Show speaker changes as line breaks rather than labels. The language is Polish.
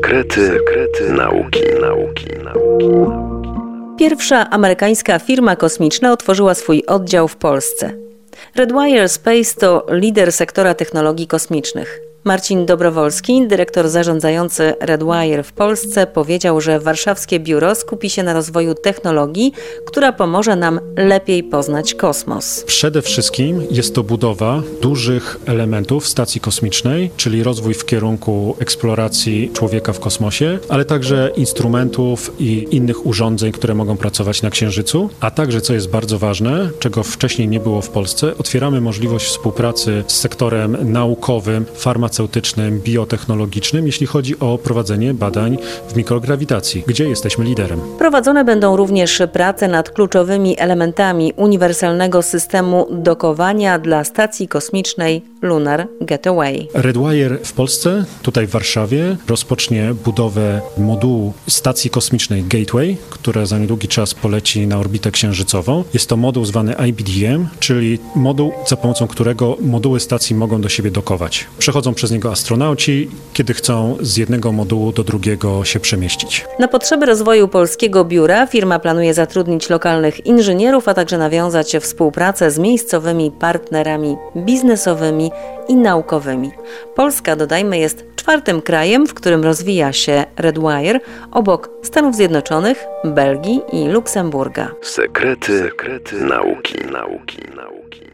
Sekrety nauki.
Pierwsza amerykańska firma kosmiczna otworzyła swój oddział w Polsce. Redwire Space to lider sektora technologii kosmicznych. Marcin Dobrowolski, dyrektor zarządzający Redwire w Polsce, powiedział, że warszawskie biuro skupi się na rozwoju technologii, która pomoże nam lepiej poznać kosmos.
Przede wszystkim jest to budowa dużych elementów stacji kosmicznej, czyli rozwój w kierunku eksploracji człowieka w kosmosie, ale także instrumentów i innych urządzeń, które mogą pracować na Księżycu, a także, co jest bardzo ważne, czego wcześniej nie było w Polsce, otwieramy możliwość współpracy z sektorem naukowym, farmaceutycznym, biotechnologicznym, jeśli chodzi o prowadzenie badań w mikrograwitacji, gdzie jesteśmy liderem.
Prowadzone będą również prace nad kluczowymi elementami uniwersalnego systemu dokowania dla stacji kosmicznej Lunar Gateway.
Redwire w Polsce, tutaj w Warszawie, rozpocznie budowę modułu stacji kosmicznej Gateway, która za niedługi czas poleci na orbitę księżycową. Jest to moduł zwany IBDM, czyli moduł, za pomocą którego moduły stacji mogą do siebie dokować. Przechodzą przez niego astronauci, kiedy chcą z jednego modułu do drugiego się przemieścić.
Na potrzeby rozwoju polskiego biura firma planuje zatrudnić lokalnych inżynierów, a także nawiązać współpracę z miejscowymi partnerami biznesowymi i naukowymi. Polska, dodajmy, jest czwartym krajem, w którym rozwija się Redwire, obok Stanów Zjednoczonych, Belgii i Luksemburga.
Sekrety nauki.